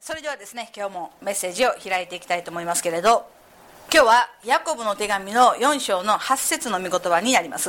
それではですね、今日もメッセージを開いていきたいと思いますけれど、今日はヤコブの手紙の4章の8節の御言葉になります。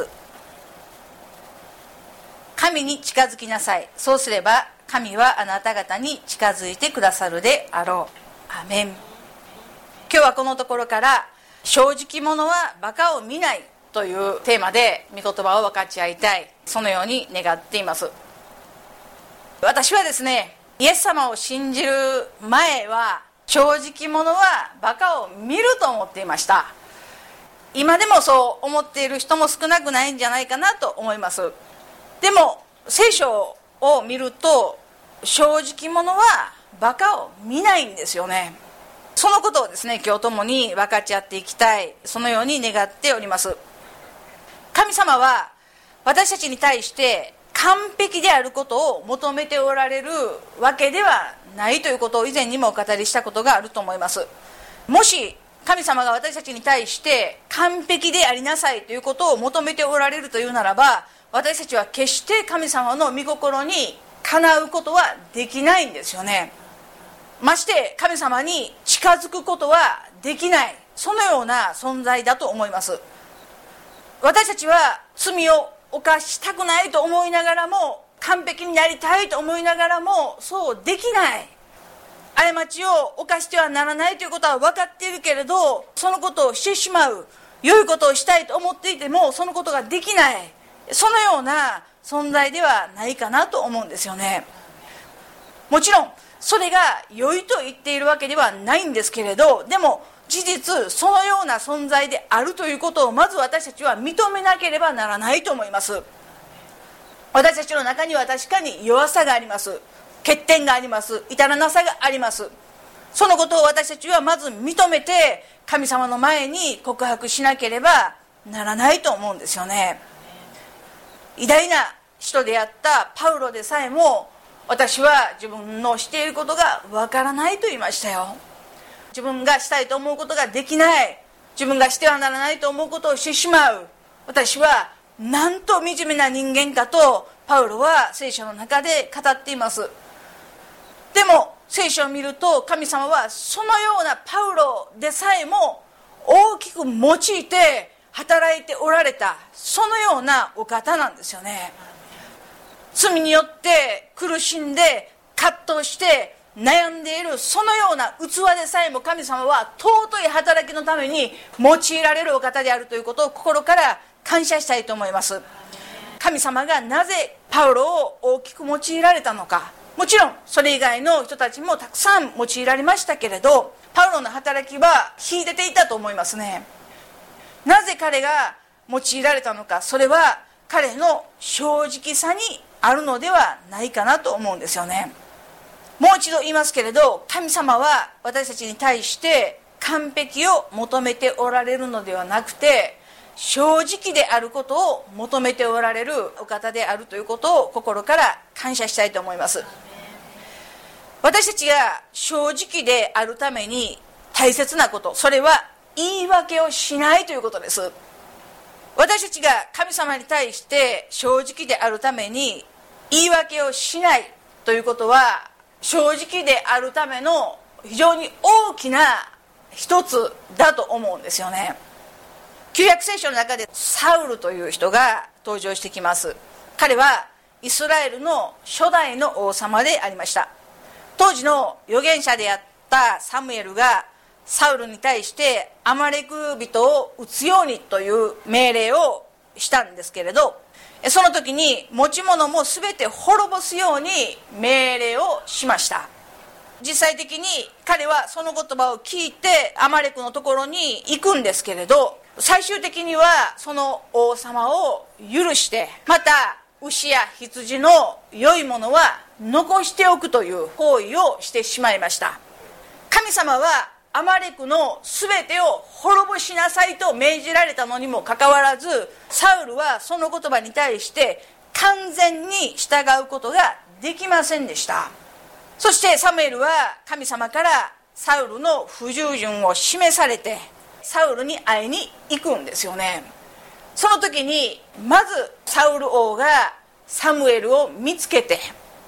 神に近づきなさい、そうすれば神はあなた方に近づいてくださるであろう。アメン。今日はこのところから正直者はバカを見ないというテーマで御言葉を分かち合いたい、そのように願っています。私はですね、イエス様を信じる前は正直者はバカを見ると思っていました。今でもそう思っている人も少なくないんじゃないかなと思います。でも聖書を見ると正直者はバカを見ないんですよね。そのことをですね、今日共に分かち合っていきたい、そのように願っております。神様は私たちに対して完璧であることを求めておられるわけではないということを以前にもお語りしたことがあると思います。もし神様が私たちに対して完璧でありなさいということを求めておられるというならば、私たちは決して神様の御心にかなうことはできないんですよね。まして神様に近づくことはできない、そのような存在だと思います。私たちは罪を犯したくないと思いながらも、完璧になりたいと思いながらもそうできない。過ちを犯してはならないということは分かっているけれど、そのことをしてしまう、良いことをしたいと思っていてもそのことができない、そのような存在ではないかなと思うんですよね。もちろんそれが良いと言っているわけではないんですけれど、でも事実そのような存在であるということをまず私たちは認めなければならないと思います。私たちの中には確かに弱さがあります、欠点があります、至らなさがあります。そのことを私たちはまず認めて神様の前に告白しなければならないと思うんですよね。偉大な人であったパウロでさえも、私は自分のしていることがわからないと言いましたよ。自分がしたいと思うことができない、自分がしてはならないと思うことをしてしまう、私はなんと惨めな人間かとパウロは聖書の中で語っています。でも聖書を見ると神様はそのようなパウロでさえも大きく用いて働いておられた、そのようなお方なんですよね。罪によって苦しんで葛藤して悩んでいるそのような器でさえも神様は尊い働きのために用いられるお方であるということを心から感謝したいと思います。神様がなぜパウロを大きく用いられたのか、もちろんそれ以外の人たちもたくさん用いられましたけれど、パウロの働きは秀でていたと思いますね。なぜ彼が用いられたのか、それは彼の正直さにあるのではないかなと思うんですよね。もう一度言いますけれど、神様は私たちに対して完璧を求めておられるのではなくて、正直であることを求めておられるお方であるということを心から感謝したいと思います。私たちが正直であるために大切なこと、それは言い訳をしないということです。私たちが神様に対して正直であるために言い訳をしないということは、正直であるための非常に大きな一つだと思うんですよね。旧約聖書の中でサウルという人が登場してきます。彼はイスラエルの初代の王様でありました。当時の預言者であったサムエルがサウルに対してアマレク人を討つようにという命令をしたんですけれど、その時に持ち物も全て滅ぼすように命令をしました。実際的に彼はその言葉を聞いてアマレクのところに行くんですけれど、最終的にはその王様を許して、また牛や羊の良いものは残しておくという行為をしてしまいました。神様はアマレクの全てを滅ぼしなさいと命じられたのにもかかわらず、サウルはその言葉に対して完全に従うことができませんでした。そしてサムエルは神様からサウルの不従順を示されてサウルに会いに行くんですよね。その時にまずサウル王がサムエルを見つけて、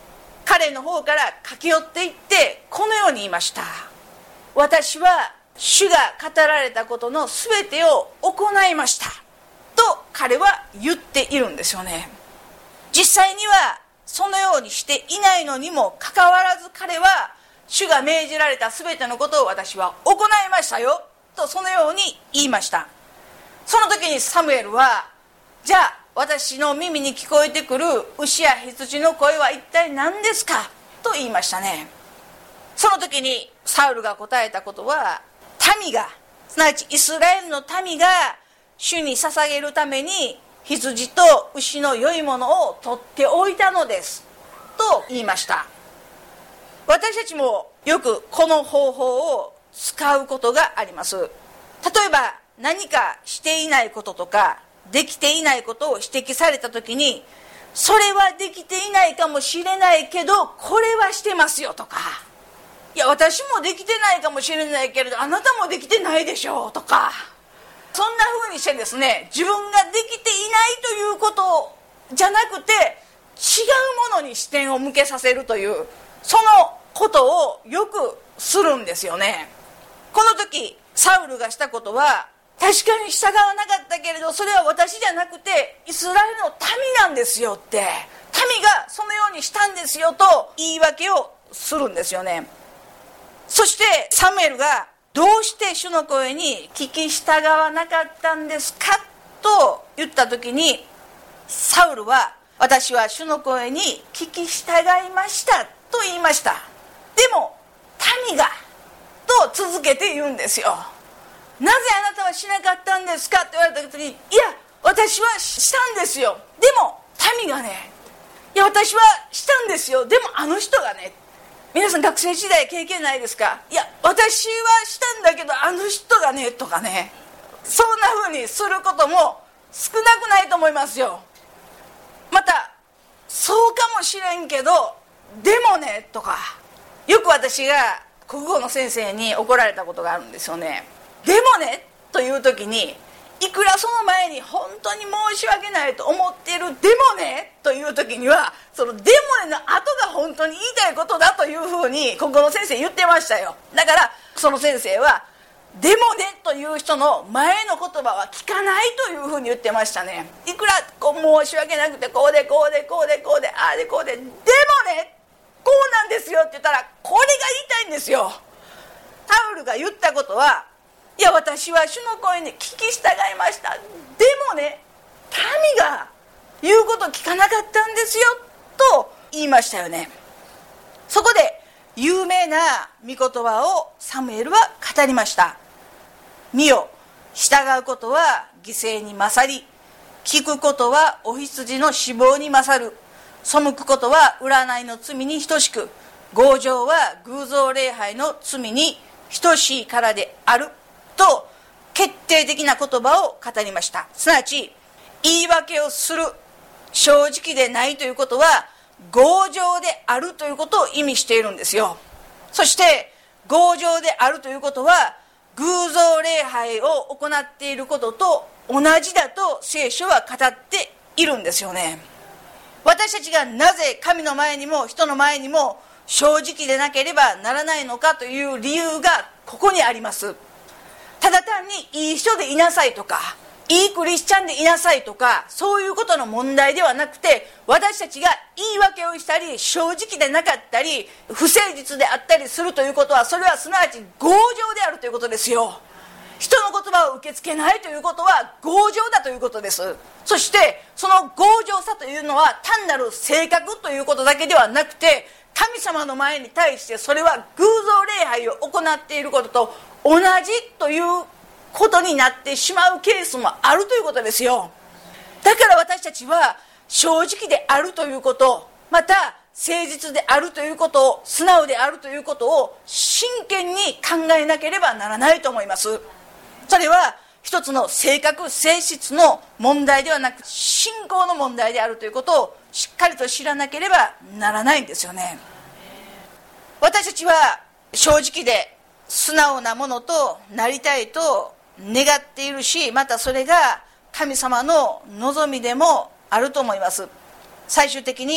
彼の方から駆け寄っていってこのように言いました。私は主が語られたことのすべてを行いましたと彼は言っているんですよね。実際にはそのようにしていないのにもかかわらず、彼は主が命じられたすべてのことを私は行いましたよとそのように言いました。その時にサムエルは、じゃあ私の耳に聞こえてくる牛や羊の声は一体何ですかと言いましたね。その時にサウルが答えたことは、民が、すなわちイスラエルの民が主に捧げるために羊と牛の良いものを取っておいたのですと言いました。私たちもよくこの方法を使うことがあります。例えば何かしていないこととかできていないことを指摘されたときに、それはできていないかもしれないけどこれはしてますよとか、いや私もできてないかもしれないけれどあなたもできてないでしょうとか、そんな風にしてですね、自分ができていないということじゃなくて違うものに視点を向けさせるという、そのことをよくするんですよね。この時サウルがしたことは、確かに従わなかったけれどそれは私じゃなくてイスラエルの民なんですよって、民がそのようにしたんですよと言い訳をするんですよね。そしてサムエルが、どうして主の声に聞き従わなかったんですかと言った時に、サウルは、私は主の声に聞き従いましたと言いました。でも民がと続けて言うんですよ。なぜあなたはしなかったんですかって言われた時に、いや私はしたんですよ、でも民がね、いや私はしたんですよ、でもあの人がね。皆さん学生時代経験ないですか？いや私はしたんだけどあの人がねとかね、そんな風にすることも少なくないと思いますよ。またそうかもしれんけどでもねとか、よく私が国語の先生に怒られたことがあるんですよね。でもねという時に、いくらその前に本当に申し訳ないと思っているでもねという時には、そのでもねの後が本当に言いたいことだというふうに国語の先生言ってましたよ。だからその先生は、でもねという人の前の言葉は聞かないというふうに言ってましたね。いくら申し訳なくてこうでこうでこうでこうでああでこうで、でもねこうなんですよって言ったら、これが言いたいんですよ。サウルが言ったことは、いや私は主の声に聞き従いました、でもね民が言うこと聞かなかったんですよと言いましたよね。そこで有名な御言葉をサムエルは語りました。見よ、従うことは犠牲に勝り、聞くことはお羊の死亡に勝る、背くことは占いの罪に等しく、強情は偶像礼拝の罪に等しいからであると決定的な言葉を語りました。すなわち言い訳をする、正直でないということは強情であるということを意味しているんですよ。そして強情であるということは偶像礼拝を行っていることと同じだと聖書は語っているんですよね。私たちがなぜ神の前にも人の前にも正直でなければならないのかという理由がここにあります。ただ単にいい人でいなさいとか、いいクリスチャンでいなさいとか、そういうことの問題ではなくて、私たちが言い訳をしたり正直でなかったり不誠実であったりするということは、それはすなわち強情であるということですよ。人の言葉を受け付けないということは強情だということです。そしてその強情さというのは単なる性格ということだけではなくて、神様の前に対してそれは偶像礼拝を行っていることと同じということになってしまうケースもあるということですよ。だから私たちは正直であるということ、また誠実であるということを、素直であるということを真剣に考えなければならないと思います。それは一つの性格性質の問題ではなく、信仰の問題であるということをしっかりと知らなければならないんですよね。私たちは正直で素直なものとなりたいと願っているし、またそれが神様の望みでもあると思います。最終的に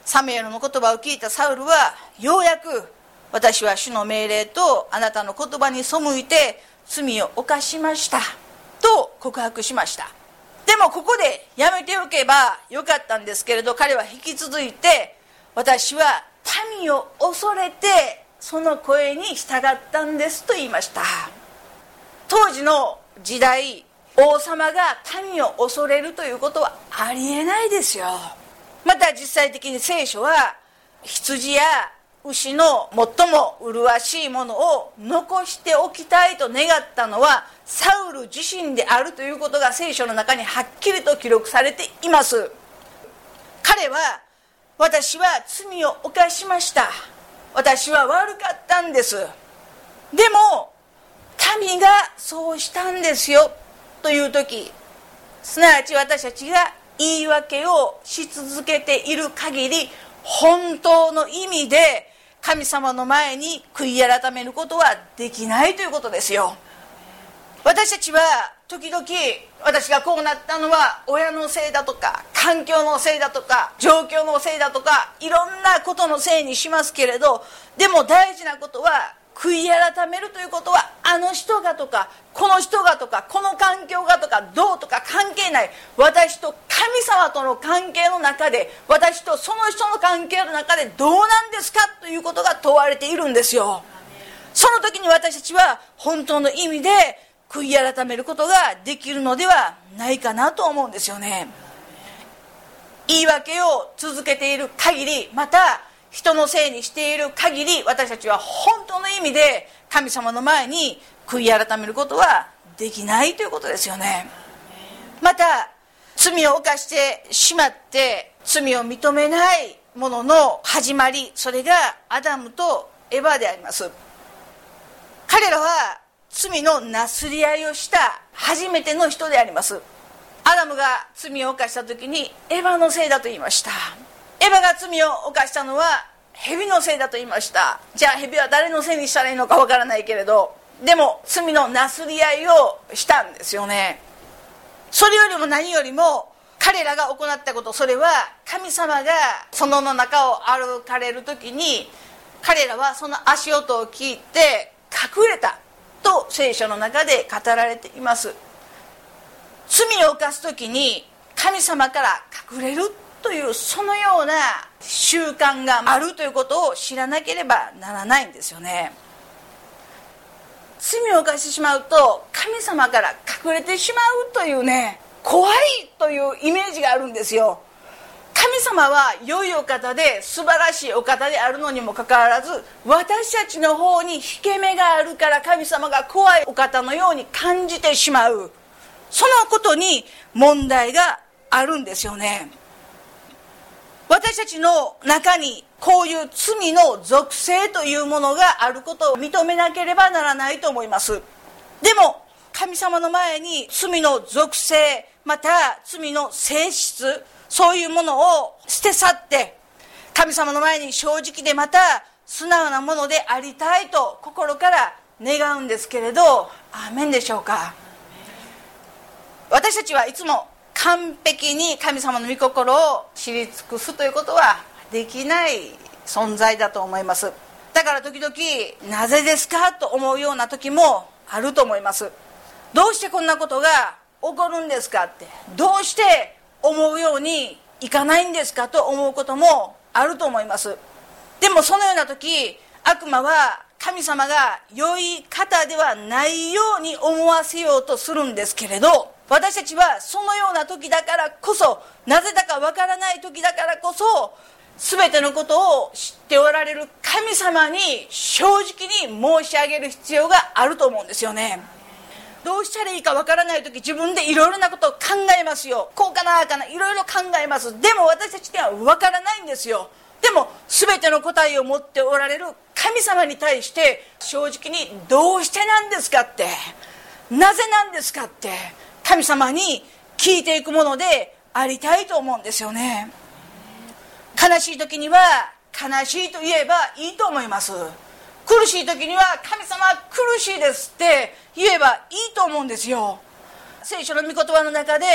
サムエルの言葉を聞いたサウルはようやく、私は主の命令とあなたの言葉に背いて罪を犯しましたと告白しました。でもここでやめておけばよかったんですけれど、彼は引き続いて、私は民を恐れてその声に従ったんですと言いました。当時の時代、王様が民を恐れるということはありえないですよ。また実際的に聖書は、羊や牛の最も麗しいものを残しておきたいと願ったのはサウル自身であるということが聖書の中にはっきりと記録されています。彼は、私は罪を犯しました、私は悪かったんです、でも民がそうしたんですよという時、すなわち私たちが言い訳をし続けている限り、本当の意味で神様の前に悔い改めることはできないということですよ。私たちは時々、私がこうなったのは親のせいだとか、環境のせいだとか、状況のせいだとか、いろんなことのせいにしますけれど、でも大事なことは、悔い改めるということは、あの人がとか、この人がとか、この環境がとか、どうとか関係ない。私と神様との関係の中で、私とその人の関係の中でどうなんですかということが問われているんですよ。その時に私たちは本当の意味で悔い改めることができるのではないかなと思うんですよね。言い訳を続けている限り、また人のせいにしている限り、私たちは本当の意味で神様の前に悔い改めることはできないということですよね。また罪を犯してしまって罪を認めないものの始まり、それがアダムとエバであります。彼らは罪のなすり合いをした初めての人であります。アダムが罪を犯した時にエバのせいだと言いました。エバが罪を犯したのは蛇のせいだと言いました。じゃあ蛇は誰のせいにしたらいいのかわからないけれど、でも罪のなすり合いをしたんですよね。それよりも何よりも彼らが行ったこと、それは神様が園の中を歩かれる時に、彼らはその足音を聞いて隠れたと聖書の中で語られています。罪を犯す時に神様から隠れるというそのような習慣があるということを知らなければならないんですよね。罪を犯してしまうと神様から隠れてしまうというね、怖いというイメージがあるんですよ。神様は良いお方で素晴らしいお方であるのにもかかわらず、私たちの方に引け目があるから神様が怖いお方のように感じてしまう、そのことに問題があるんですよね。私たちの中にこういう罪の属性というものがあることを認めなければならないと思います。でも神様の前に罪の属性、また罪の性質、そういうものを捨て去って神様の前に正直でまた素直なものでありたいと心から願うんですけれど、アーメンでしょうか。私たちはいつも完璧に神様の御心を知り尽くすということはできない存在だと思います。だから時々なぜですかと思うような時もあると思います。どうしてこんなことが起こるんですかって、どうして思うようにいかないんですかと思うこともあると思います。でもそのような時、悪魔は神様が良い方ではないように思わせようとするんですけれど、私たちはそのような時だからこそ、なぜだかわからない時だからこそ、全てのことを知っておられる神様に正直に申し上げる必要があると思うんですよね。どうしたらいいかわからない時、自分でいろいろなことを考えますよ。こうかなあかないろいろ考えます。でも私たちにはわからないんですよ。でも全ての答えを持っておられる神様に対して正直にどうしてなんですかって、なぜなんですかって神様に聞いていくものでありたいと思うんですよね。悲しい時には悲しいと言えばいいと思います。苦しい時には神様は苦しいですって言えばいいと思うんですよ。聖書の御言葉の中で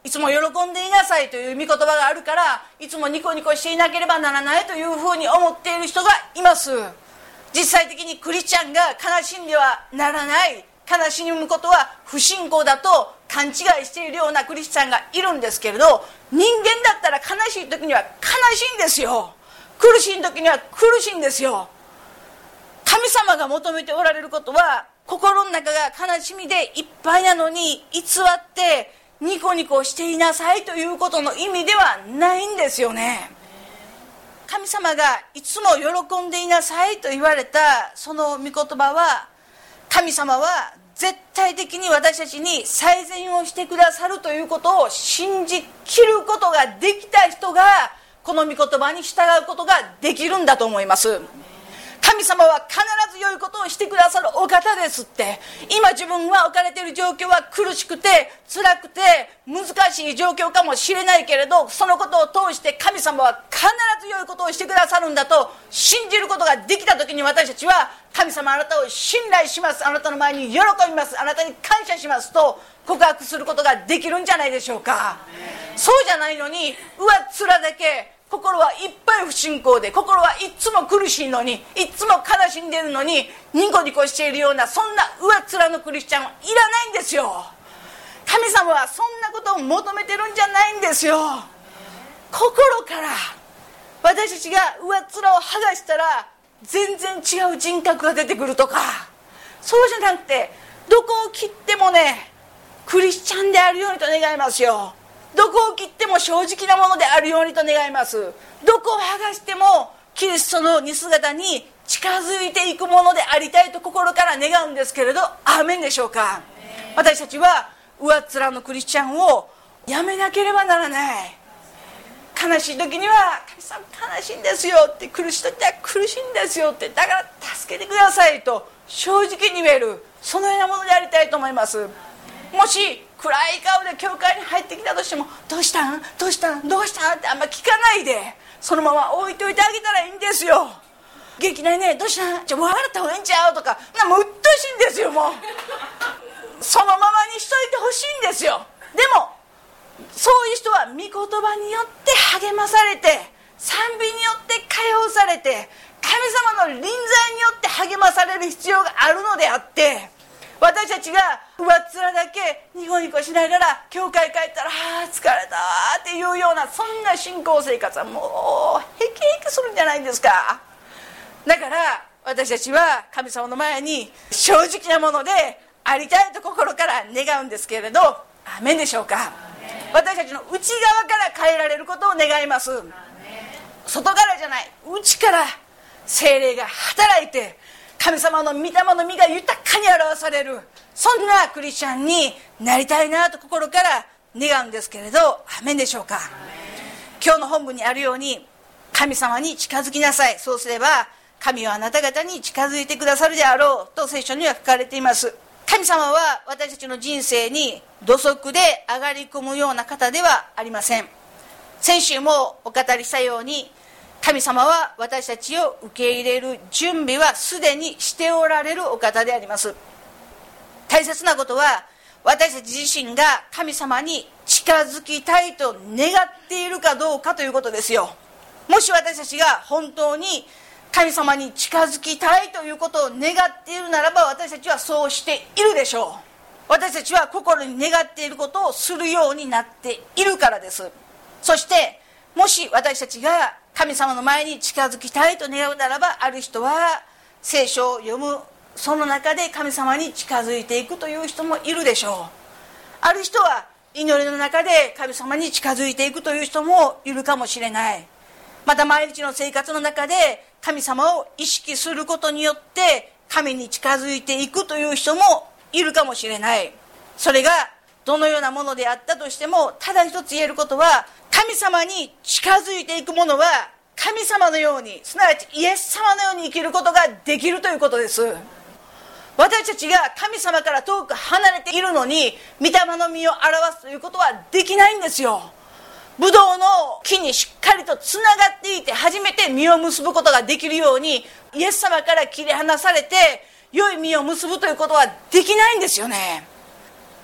いつも喜んでいなさいという御言葉があるから、いつもニコニコしていなければならないというふうに思っている人がいます。実際的にクリスチャンが悲しんではならない、悲しむことは不信仰だと勘違いしているようなクリスチャンがいるんですけれど、人間だったら悲しい時には悲しいんですよ。苦しい時には苦しいんですよ。神様が求めておられることは、心の中が悲しみでいっぱいなのに偽ってニコニコしていなさいということの意味ではないんですよね。神様がいつも喜んでいなさいと言われたその御言葉は、神様は絶対的に私たちに最善をしてくださるということを信じきることができた人が、この御言葉に従うことができるんだと思います。神様は必ず良いことをしてくださるお方ですって。今自分は置かれている状況は苦しくて辛くて難しい状況かもしれないけれど、そのことを通して神様は必ず良いことをしてくださるんだと信じることができたときに、私たちは神様あなたを信頼します、あなたの前に喜びます、あなたに感謝しますと告白することができるんじゃないでしょうか。そうじゃないのに、上っ面だけ心はいっぱい不信仰で、心はいつも苦しいのに、いつも悲しんでいるのにニコニコしているような、そんな上っ面のクリスチャンはいらないんですよ。神様はそんなことを求めてるんじゃないんですよ。心から私たちが上っ面を剥がしたら全然違う人格が出てくるとか、そうじゃなくて、どこを切ってもね、クリスチャンであるようにと願いますよ。どこを切っても正直なものであるようにと願います。どこを剥がしてもキリストの似姿に近づいていくものでありたいと心から願うんですけれど、アーメンでしょうか。私たちは上っ面のクリスチャンをやめなければならない。悲しい時には神様悲しいんですよって、苦しい時は苦しいんですよって、だから助けてくださいと正直に言える、そのようなものでありたいと思います。もし暗い顔で教会に入ってきたとしても、どうしたんどうしたんどうしたんってあんま聞かないで、そのまま置いといてあげたらいいんですよ。元気ないね、どうしたん、じゃあもう笑った方がいいんちゃうとか、もううっとうしいんですよ。もうそのままにしといてほしいんですよ。でもそういう人は御言葉によって励まされて、賛美によって解放されて、神様の臨在によって励まされる必要があるのであって、私たちが上っ面だけニコニコしながら教会帰ったら疲れたっていうような、そんな信仰生活はもうへきへきするんじゃないんですか。だから私たちは神様の前に正直なものでありたいと心から願うんですけれど、アーメンでしょうか。私たちの内側から変えられることを願います。外からじゃない、内から聖霊が働いて神様の御霊の実が豊かに表される、そんなクリスチャンになりたいなと心から願うんですけれど、アーメンでしょうか。今日の本文にあるように、神様に近づきなさい、そうすれば神はあなた方に近づいてくださるであろうと聖書には書かれています。神様は私たちの人生に土足で上がり込むような方ではありません。先週もお語りしたように、神様は私たちを受け入れる準備はすでにしておられるお方であります。大切なことは、私たち自身が神様に近づきたいと願っているかどうかということですよ。もし私たちが本当に神様に近づきたいということを願っているならば、私たちはそうしているでしょう。私たちは心に願っていることをするようになっているからです。そしてもし私たちが神様の前に近づきたいと願うならば、ある人は聖書を読む、その中で神様に近づいていくという人もいるでしょう。ある人は祈りの中で神様に近づいていくという人もいるかもしれない。また毎日の生活の中で神様を意識することによって神に近づいていくという人もいるかもしれない。それがどのようなものであったとしても、ただ一つ言えることは、神様に近づいていく者は神様のように、すなわちイエス様のように生きることができるということです。私たちが神様から遠く離れているのに御霊の実を表すということはできないんですよ。ブドウの木にしっかりとつながっていて初めて実を結ぶことができるように、イエス様から切り離されて良い実を結ぶということはできないんですよね。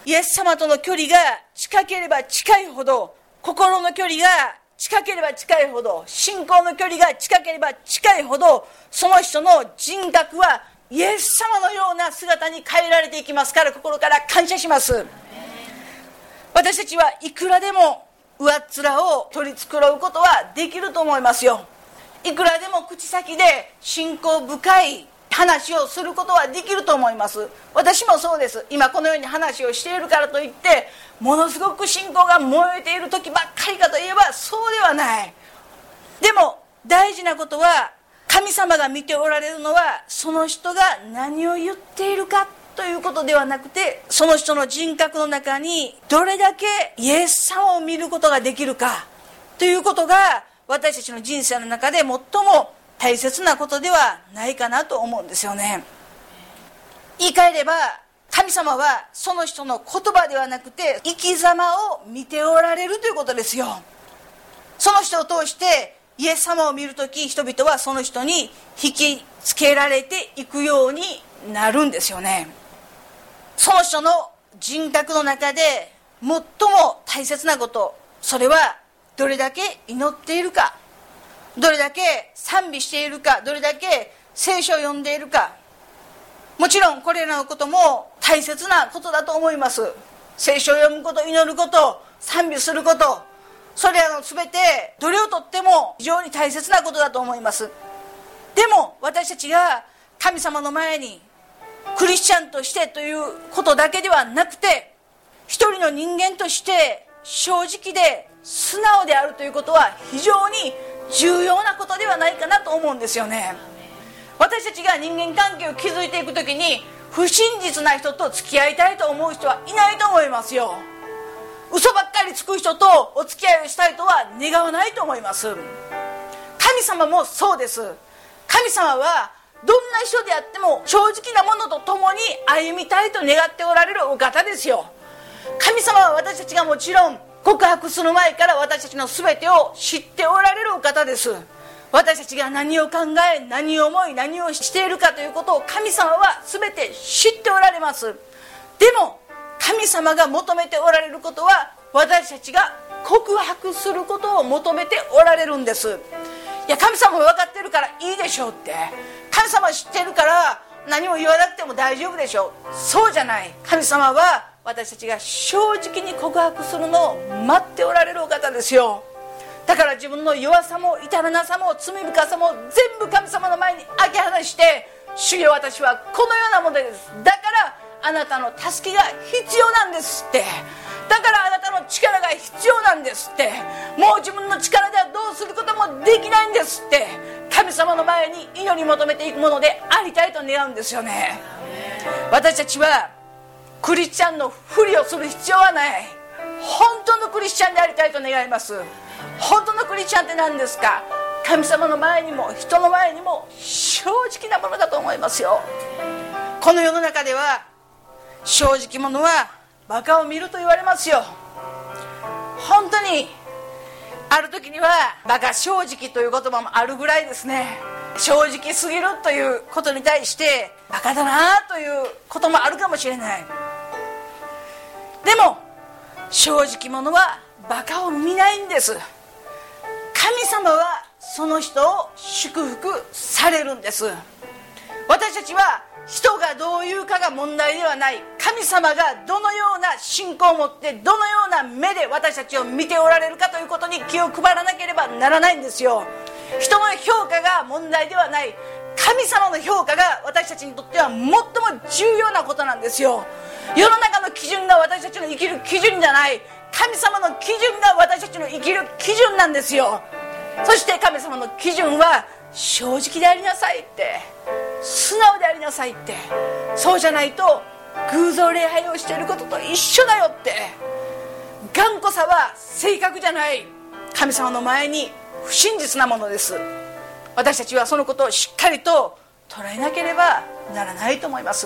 イエス様との距離が近ければ近いほど、心の距離が近ければ近いほど、信仰の距離が近ければ近いほど、その人の人格はイエス様のような姿に変えられていきますから、心から感謝します。私たちはいくらでも上っ面を取り繕うことはできると思いますよ。いくらでも口先で信仰深い話をすることはできると思います。私もそうです。今このように話をしているからといってものすごく信仰が燃えている時ばっかりかといえばそうではない。でも大事なことは、神様が見ておられるのはその人が何を言っているかということではなくて、その人の人格の中にどれだけイエス様を見ることができるかということが、私たちの人生の中で最も大切なことではないかなと思うんですよね。言い換えれば、神様はその人の言葉ではなくて生き様を見ておられるということですよ。その人を通してイエス様を見るとき、人々はその人に引きつけられていくようになるんですよね。その人の人格の中で最も大切なこと、それはどれだけ祈っているか、どれだけ賛美しているか、どれだけ聖書を読んでいるか。もちろんこれらのことも大切なことだと思います。聖書を読むこと、祈ること、賛美すること、それらの全てどれをとっても非常に大切なことだと思います。でも私たちが神様の前にクリスチャンとしてということだけではなくて、一人の人間として正直で素直であるということは非常に重要なことではないかなと思うんですよね。私たちが人間関係を築いていくときに不真実な人と付き合いたいと思う人はいないと思いますよ。嘘ばっかりつく人とお付き合いをしたいとは願わないと思います。神様もそうです。神様はどんな人であっても正直なものと共に歩みたいと願っておられるお方ですよ。神様は私たちがもちろん告白する前から私たちの全てを知っておられるお方です。私たちが何を考え、何を思い、何をしているかということを神様は全て知っておられます。でも神様が求めておられることは、私たちが告白することを求めておられるんです。いや、神様も分かってるからいいでしょうって、神様知ってるから何も言わなくても大丈夫でしょう。そうじゃない。神様は私たちが正直に告白するのを待っておられるお方ですよ。だから自分の弱さも至らなさも罪深さも全部神様の前に開け放して、主よ、私はこのようなものです、だからあなたの助けが必要なんですって、だからあなたの力が必要なんですって、もう自分の力ではどうすることもできないんですって、神様の前に祈り求めていくものでありたいと願うんですよね。私たちはクリスチャンのふりをする必要はない。本当のクリスチャンでありたいと願います。本当のクリスチャンって何ですか？神様の前にも人の前にも正直なものだと思いますよ。この世の中では正直者はバカを見ると言われますよ。本当にある時にはバカ正直という言葉もあるぐらいですね。正直すぎるということに対してバカだなということもあるかもしれない。でも正直者はバカを見ないんです。神様はその人を祝福されるんです。私たちは人がどう言うかが問題ではない。神様がどのような信仰を持ってどのような目で私たちを見ておられるかということに気を配らなければならないんですよ。人の評価が問題ではない。神様の評価が私たちにとっては最も重要なことなんですよ。世の中の基準が私たちの生きる基準じゃない。神様の基準が私たちの生きる基準なんですよ。そして神様の基準は正直でありなさいって、素直でありなさいって、そうじゃないと偶像礼拝をしていることと一緒だよって。頑固さは性格じゃない。神様の前に不真実なものです。私たちはそのことをしっかりと捉えなければならないと思います。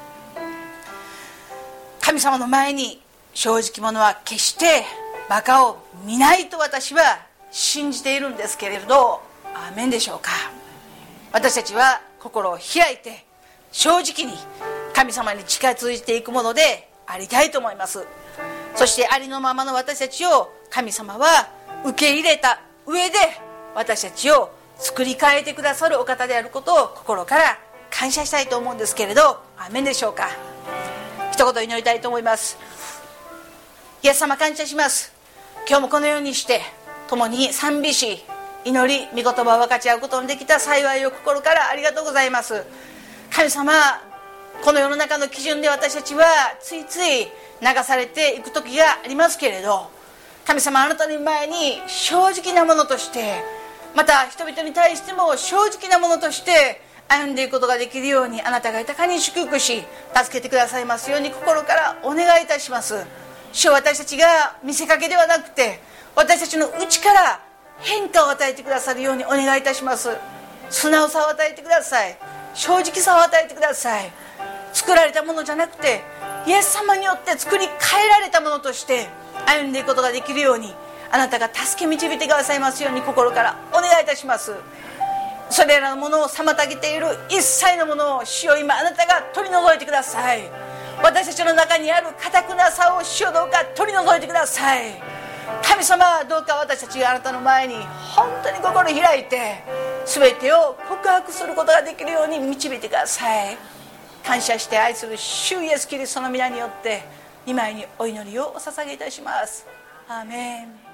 神様の前に正直者は決してバカを見ないと私は信じているんですけれど、アーメンでしょうか。私たちは心を開いて正直に神様に近づいていくものでありたいと思います。そしてありのままの私たちを神様は受け入れた上で私たちを作り変えてくださるお方であることを心から感謝したいと思うんですけれど、アーメンでしょうか。一言祈りたいと思います。イエス様、感謝します。今日もこのようにして共に賛美し祈り御言葉を分かち合うことのできた幸いを心からありがとうございます。神様、この世の中の基準で私たちはついつい流されていく時がありますけれど、神様、あなたの前に正直なものとして、また人々に対しても正直なものとして歩んでいくことができるように、あなたが豊かに祝福し助けてくださいますように心からお願いいたします。主は私たちが見せかけではなくて、私たちの内から変化を与えてくださるようにお願いいたします。素直さを与えてください。正直さを与えてください。作られたものじゃなくてイエス様によって作り変えられたものとして歩んでいくことができるように、あなたが助け導いてくださいますように心からお願いいたします。それらのものを妨げている一切のものを主よ、今あなたが取り除いてください。私たちの中にある堅くなさを主よ、どうか取り除いてください。神様、どうか私たちがあなたの前に本当に心開いて全てを告白することができるように導いてください。感謝して愛する主イエスキリストの皆によって御前にお祈りをお捧げいたします。アーメン。